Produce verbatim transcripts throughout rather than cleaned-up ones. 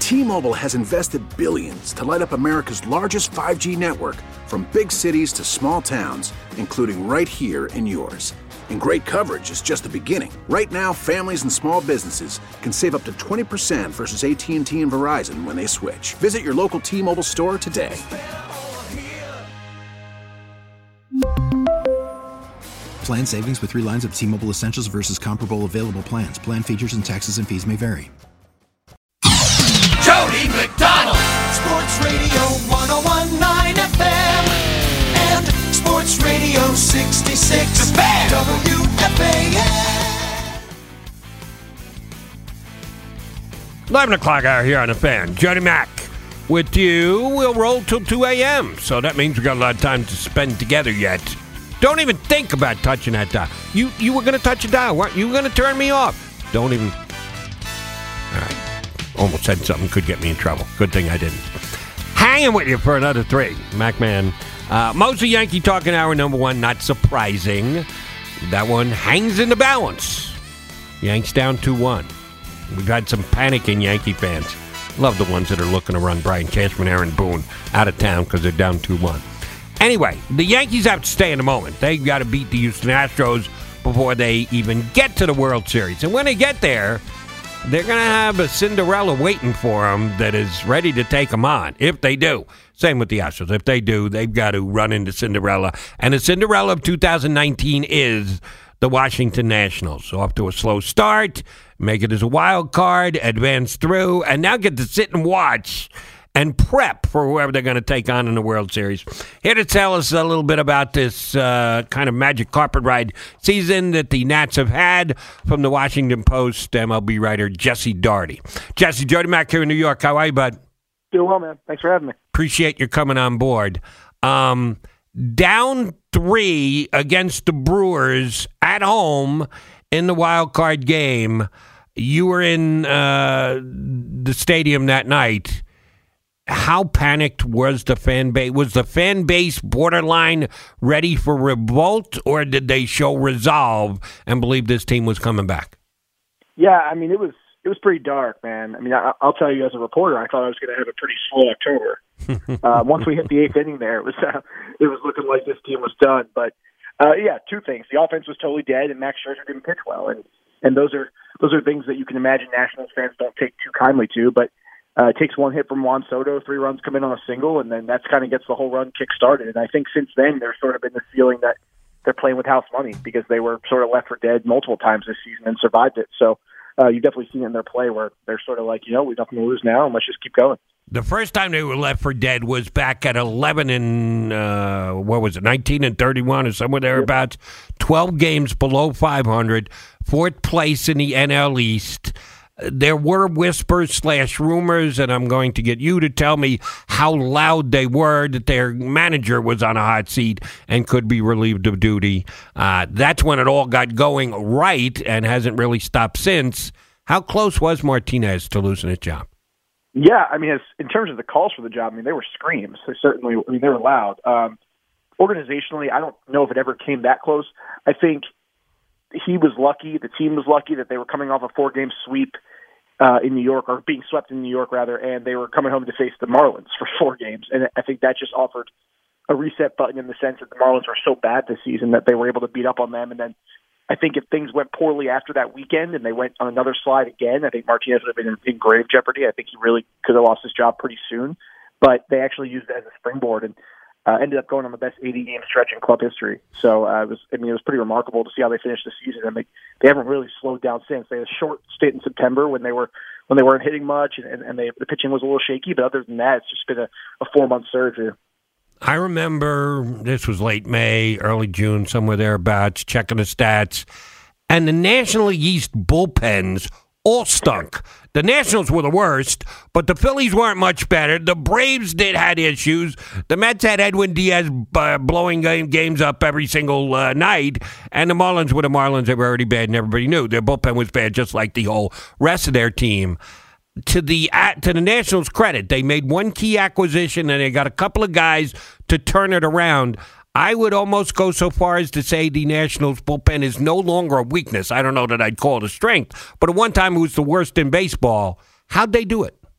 T-Mobile has invested billions to light up America's largest five G network, from big cities to small towns, including right here in yours. And great coverage is just the beginning. Right now, families and small businesses can save up to twenty percent versus A T and T and Verizon when they switch. Visit your local T-Mobile store today. Plan savings with three lines of T-Mobile Essentials versus comparable available plans. Plan features and taxes and fees may vary. Jody McDonald, Sports Radio one oh one point nine F M and Sports Radio sixty-six W F A N. eleven o'clock hour here on The Fan. Jody Mack with you. We'll roll till two a.m., so that means we've got a lot of time to spend together yet. Don't even think about touching that dial. You you were going to touch a dial, weren't you? You were going to turn me off. Don't even. All right. Almost said something could get me in trouble. Good thing I didn't. Hanging with you for another three. MacMan. Uh, mostly Yankee talking hour number one. Not surprising. That one hangs in the balance. Yanks down two one. We've had some panic in Yankee fans. Love the ones that are looking to run Brian Cashman, Aaron Boone out of town because they're down two one. Anyway, the Yankees have to stay in the moment. They've got to beat the Houston Astros before they even get to the World Series. And when they get there, they're going to have a Cinderella waiting for them that is ready to take them on, if they do. Same with the Astros. If they do, they've got to run into Cinderella. And the Cinderella of two thousand nineteen is the Washington Nationals. So off to a slow start, make it as a wild card, advance through, and now get to sit and watch and prep for whoever they're going to take on in the World Series. Here to tell us a little bit about this uh, kind of magic carpet ride season that the Nats have had, from the Washington Post M L B writer Jesse Doherty. Jesse, Jody Mack here in New York. How are you, bud? Doing well, man. Thanks for having me. Appreciate your coming on board. Um, down three against the Brewers at home in the wild card game. You were in uh, the stadium that night. How panicked was the fan base? Was the fan base borderline ready for revolt, or did they show resolve and believe this team was coming back? Yeah, I mean, it was it was pretty dark, man. I mean, I, I'll tell you, as a reporter, I thought I was going to have a pretty slow October. uh, once we hit the eighth inning, there it was uh, it was looking like this team was done. But uh, yeah, two things: the offense was totally dead, and Max Scherzer didn't pitch well, and and those are those are things that you can imagine Nationals fans don't take too kindly to, but. Uh, it takes one hit from Juan Soto, three runs come in on a single, and then that kind of gets the whole run kick-started. And I think since then there's sort of been this feeling that they're playing with house money because they were sort of left for dead multiple times this season and survived it. So uh, you've definitely seen it in their play where they're sort of like, you know, we've nothing to lose now, and let's just keep going. The first time they were left for dead was back at eleven and, uh, what was it, nineteen and thirty-one or somewhere thereabouts. twelve games below five hundred, fourth place in the N L East. There were whispers slash rumors, and I'm going to get you to tell me how loud they were, that their manager was on a hot seat and could be relieved of duty. Uh, that's when it all got going right and hasn't really stopped since. How close was Martinez to losing his job? Yeah, I mean, as, in terms of the calls for the job, I mean, they were screams. They certainly, I mean, they were loud. Um, organizationally, I don't know if it ever came that close. I think he was lucky, the team was lucky that they were coming off a four-game sweep uh, in New York, or being swept in New York, rather, and they were coming home to face the Marlins for four games. And I think that just offered a reset button in the sense that the Marlins were so bad this season that they were able to beat up on them. And then I think if things went poorly after that weekend and they went on another slide again, I think Martinez would have been in, in grave jeopardy. I think he really could have lost his job pretty soon. But they actually used it as a springboard and Uh, ended up going on the best eighty-game stretch in club history. So uh, it was, I mean, it was pretty remarkable to see how they finished the season. And they, they haven't really slowed down since. They had a short stint in September when they were when they weren't hitting much, and, and they, the pitching was a little shaky. But other than that, it's just been a, a four-month surge here. I remember this was late May, early June, somewhere thereabouts, checking the stats, and the National League East bullpens all stunk. The Nationals were the worst, but the Phillies weren't much better. The Braves did had issues. The Mets had Edwin Diaz uh, blowing game, games up every single uh, night, and the Marlins were the Marlins. They were already bad, and everybody knew their bullpen was bad, just like the whole rest of their team. To the uh, to the Nationals' credit, they made one key acquisition, and they got a couple of guys to turn it around. I would almost go so far as to say the Nationals' bullpen is no longer a weakness. I don't know that I'd call it a strength, but at one time it was the worst in baseball. How'd they do it?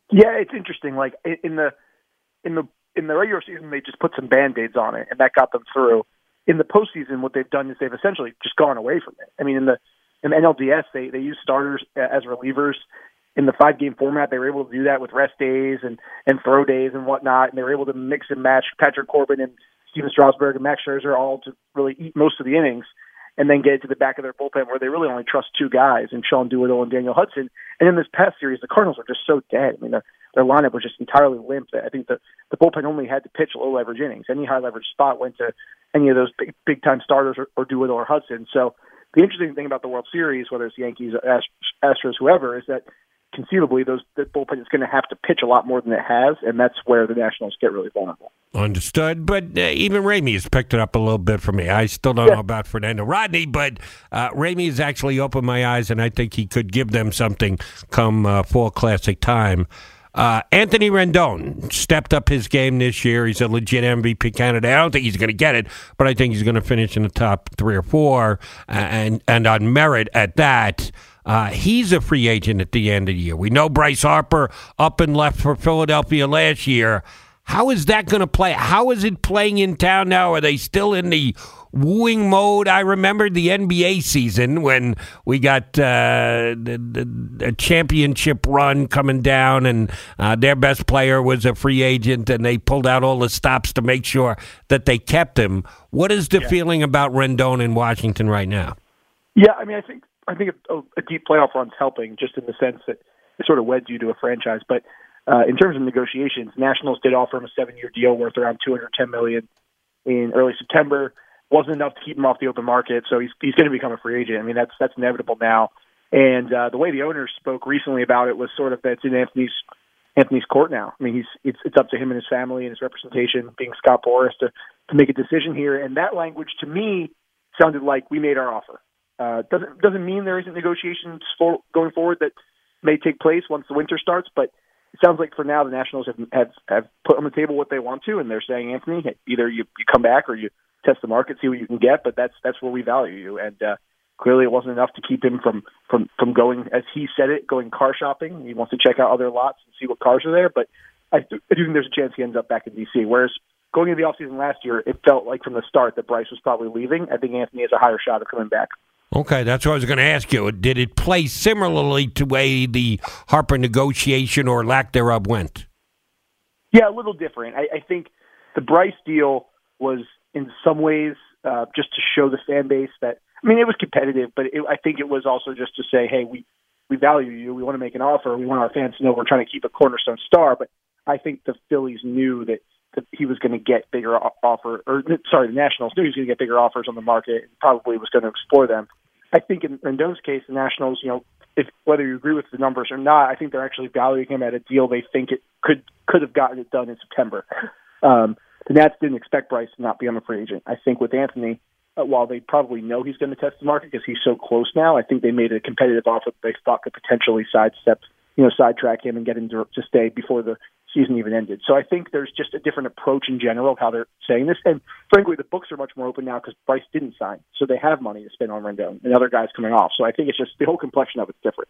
Yeah, it's interesting. Like in the in the in the regular season, they just put some Band-Aids on it, and that got them through. In the postseason, what they've done is they've essentially just gone away from it. I mean, in the in the N L D S, they they use starters as relievers. In the five-game format, they were able to do that with rest days and, and throw days and whatnot, and they were able to mix and match Patrick Corbin and Steven Strasburg and Max Scherzer all to really eat most of the innings and then get it to the back of their bullpen where they really only trust two guys, in Sean Doolittle and Daniel Hudson. And in this past series, the Cardinals were just so dead. I mean, their, their lineup was just entirely limp. I think the, the bullpen only had to pitch low-leverage innings. Any high-leverage spot went to any of those big, big-time starters or, or Doolittle or Hudson. So the interesting thing about the World Series, whether it's Yankees, or Astros, whoever, is that conceivably those the bullpen is going to have to pitch a lot more than it has, and that's where the Nationals get really vulnerable. Understood, but uh, even Ramey has picked it up a little bit for me. I still don't yeah. know about Fernando Rodney, but uh, Ramey has actually opened my eyes, and I think he could give them something come uh, fall classic time. Uh, Anthony Rendon stepped up his game this year. He's a legit M V P candidate. I don't think he's going to get it, but I think he's going to finish in the top three or four, and and on merit at that. Uh, he's a free agent at the end of the year. We know Bryce Harper up and left for Philadelphia last year. How is that going to play? How is it playing in town now? Are they still in the wooing mode? I remember the N B A season when we got uh, the, the, the championship run coming down, and uh, their best player was a free agent, and they pulled out all the stops to make sure that they kept him. What is the yeah. feeling about Rendon in Washington right now? Yeah, I mean, I think I think a, a deep playoff run's helping, just in the sense that it sort of weds you to a franchise. But uh, in terms of negotiations, Nationals did offer him a seven-year deal worth around two hundred ten million dollars in early September. Wasn't enough to keep him off the open market, so he's he's going to become a free agent. I mean, that's that's inevitable now. And uh, the way the owners spoke recently about it was sort of that it's in Anthony's Anthony's court now. I mean, he's it's it's up to him and his family and his representation, being Scott Boras, to to make a decision here. And that language to me sounded like we made our offer. Uh, doesn't doesn't mean there isn't negotiations for going forward that may take place once the winter starts, but it sounds like for now the Nationals have have, have put on the table what they want to, and they're saying, Anthony, either you, you come back or you test the market, see what you can get, but that's that's where we value you. And uh, clearly it wasn't enough to keep him from, from, from going, as he said it, going car shopping. He wants to check out other lots and see what cars are there, but I, th- I do think there's a chance he ends up back in D C, whereas going into the offseason last year, it felt like from the start that Bryce was probably leaving. I think Anthony has a higher shot of coming back. Okay, that's what I was going to ask you. Did it play similarly to the way the Harper negotiation or lack thereof went? Yeah, a little different. I, I think the Bryce deal was in some ways uh, just to show the fan base that, I mean, it was competitive, but it, I think it was also just to say, hey, we, we value you. We want to make an offer. We want our fans to know we're trying to keep a cornerstone star. But I think the Phillies knew that, that he was going to get bigger offer, or sorry, the Nationals knew he was going to get bigger offers on the market and probably was going to explore them. I think in Rendon's case, the Nationals, you know, if whether you agree with the numbers or not, I think they're actually valuing him at a deal they think it could could have gotten it done in September. Um, the Nats didn't expect Bryce to not become a free agent. I think with Anthony, uh, while they probably know he's going to test the market because he's so close now, I think they made a competitive offer that they thought could potentially sidestep, you know, sidetrack him and get him to, to stay before the season even ended. So I think there's just a different approach in general of how they're saying this. And frankly, the books are much more open now because Bryce didn't sign. So they have money to spend on Rendon and other guys coming off. So I think it's just the whole complexion of it's different.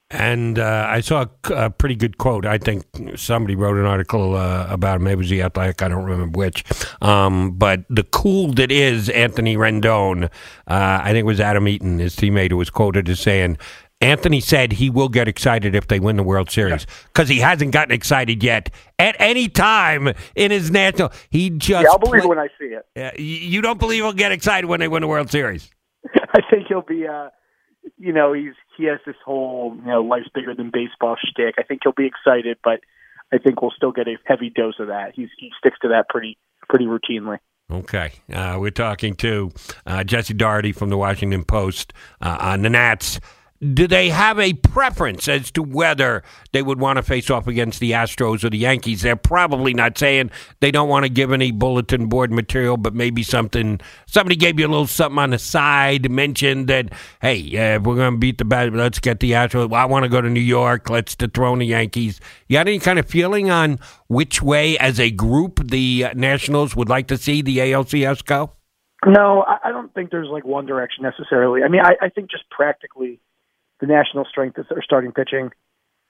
And uh, I saw a, a pretty good quote. I think somebody wrote an article uh, about it. Maybe it was the Athletic. I don't remember which. Um, but the cool that is Anthony Rendon, uh, I think it was Adam Eaton, his teammate, who was quoted as saying, Anthony said he will get excited if they win the World Series because he hasn't gotten excited yet at any time in his national. He just yeah, I'll believe play- when I see it. Uh, you don't believe he'll get excited when they win the World Series? I think he'll be, uh, you know, he's he has this whole, you know, life's bigger than baseball shtick. I think he'll be excited, but I think we'll still get a heavy dose of that. He's he sticks to that pretty pretty routinely. Okay. Uh, we're talking to uh, Jesse Doherty from the Washington Post uh, on the Nats. Do they have a preference as to whether they would want to face off against the Astros or the Yankees? They're probably not saying they don't want to give any bulletin board material, but maybe something, somebody gave you a little something on the side, mentioned that, hey, uh, if we're going to beat the bad, let's get the Astros. Well, I want to go to New York. Let's dethrone the Yankees. You got any kind of feeling on which way, as a group, the uh, Nationals would like to see the A L C S go? No, I, I don't think there's like one direction necessarily. I mean, I, I think just practically, the National strength is their starting pitching.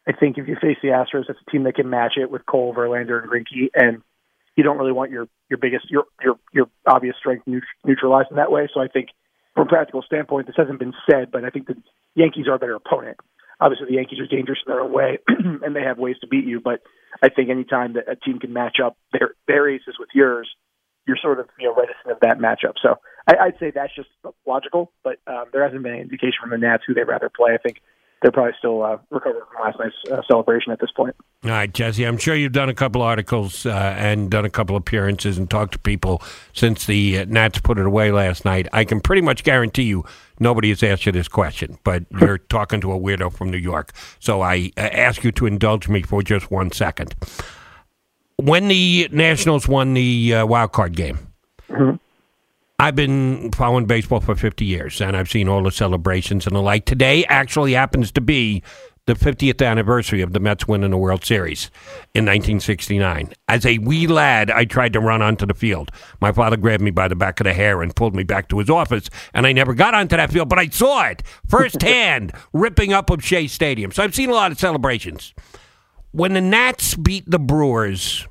I think if you face the Astros, that's a team that can match it with Cole, Verlander, and Greinke, and you don't really want your your biggest your your your obvious strength neutralized in that way. So I think from a practical standpoint, this hasn't been said, but I think the Yankees are a better opponent. Obviously, the Yankees are dangerous in their own way, and they have ways to beat you. But I think any time that a team can match up their their aces with yours, you're sort of you know reticent of that matchup. So I, I'd say that's just logical. But um, there hasn't been any indication from the Nats who they'd rather play. I think they're probably still uh, recovering from last night's uh, celebration at this point. All right, Jesse, I'm sure you've done a couple articles uh, and done a couple appearances and talked to people since the uh, Nats put it away last night. I can pretty much guarantee you nobody has asked you this question, but you're talking to a weirdo from New York. So I uh, ask you to indulge me for just one second. When the Nationals won the uh, wild card game, mm-hmm. I've been following baseball for fifty years, and I've seen all the celebrations and the like. Today actually happens to be the fiftieth anniversary of the Mets winning the World Series in nineteen sixty-nine. As a wee lad, I tried to run onto the field. My father grabbed me by the back of the hair and pulled me back to his office, and I never got onto that field, but I saw it firsthand ripping up of Shea Stadium. So I've seen a lot of celebrations. When the Nats beat the Brewers,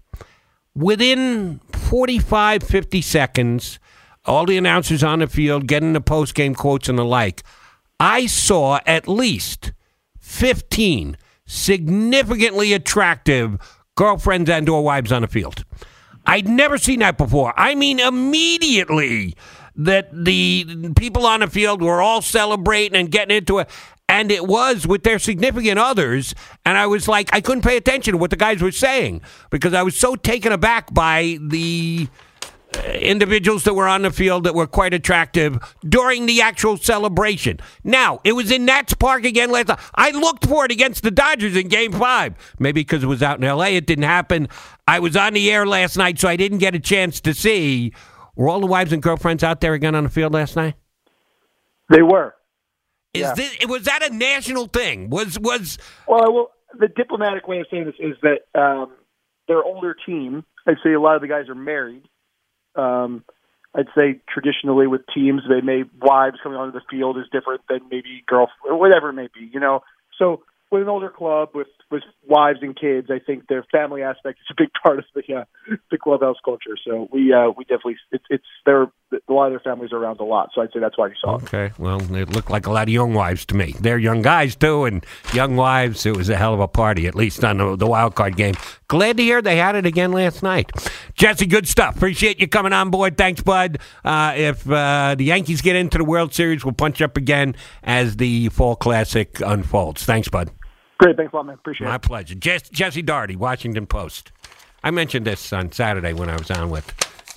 within forty-five, fifty seconds, all the announcers on the field getting the post-game quotes and the like, I saw at least fifteen significantly attractive girlfriends and or wives on the field. I'd never seen that before. I mean, immediately that the people on the field were all celebrating and getting into it, and it was with their significant others, and I was like, I couldn't pay attention to what the guys were saying because I was so taken aback by the individuals that were on the field that were quite attractive during the actual celebration. Now, it was in Nats Park again last night. I looked for it against the Dodgers in Game five. Maybe because it was out in L A, it didn't happen. I was on the air last night, so I didn't get a chance to see. Were all the wives and girlfriends out there again on the field last night? They were. Is yeah. this, was that a national thing? Was was Well, well, the diplomatic way of saying this is that um, their older team, I'd say a lot of the guys are married. Um, I'd say traditionally with teams, they may wives coming onto the field is different than maybe girl or whatever it may be, you know. So with an older club with, with wives and kids, I think their family aspect is a big part of the uh, the clubhouse culture. So we uh, we definitely it's it's there. A lot of their families are around a lot, so I'd say that's why you saw it. Okay, well, it looked like a lot of young wives to me. They're young guys too, and young wives. It was a hell of a party, at least on the, the wild card game. Glad to hear they had it again last night. Jesse, good stuff. Appreciate you coming on board. Thanks, bud. Uh, if uh, the Yankees get into the World Series, we'll punch up again as the Fall Classic unfolds. Thanks, bud. Great, thanks a lot, man. Appreciate My it. My pleasure. Jess, Jesse Doherty, Washington Post. I mentioned this on Saturday when I was on with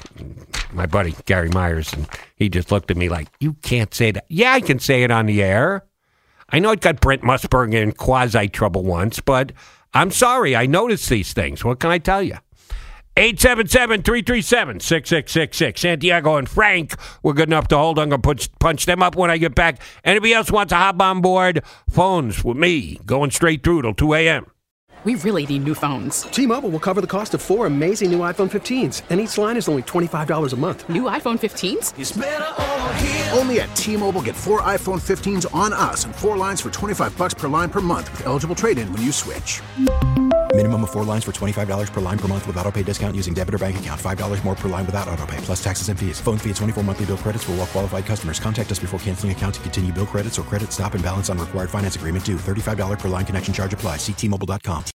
my buddy Gary Myers, and he just looked at me like, you can't say that. Yeah, I can say it on the air. I know it got Brent Musburger in quasi-trouble once, but I'm sorry. I noticed these things. What can I tell you? eight seven seven, three three seven, six six six six. Santiago and Frank were good enough to hold. I'm going to punch, punch them up when I get back. Anybody else wants to hop on board? Phones with me going straight through till two a.m. We really need new phones. T-Mobile will cover the cost of four amazing new iPhone fifteens, and each line is only twenty-five dollars a month. New iPhone fifteens? It's better over here. Only at T-Mobile, get four iPhone fifteens on us and four lines for twenty-five dollars per line per month with eligible trade-in when you switch. Minimum of four lines for twenty-five dollars per line per month with autopay discount using debit or bank account. five dollars more per line without autopay, plus taxes and fees. Phone fee at twenty-four monthly bill credits for well-qualified customers. Contact us before canceling account to continue bill credits or credit stop and balance on required finance agreement due. thirty-five dollars per line connection charge applies. See T Mobile dot com.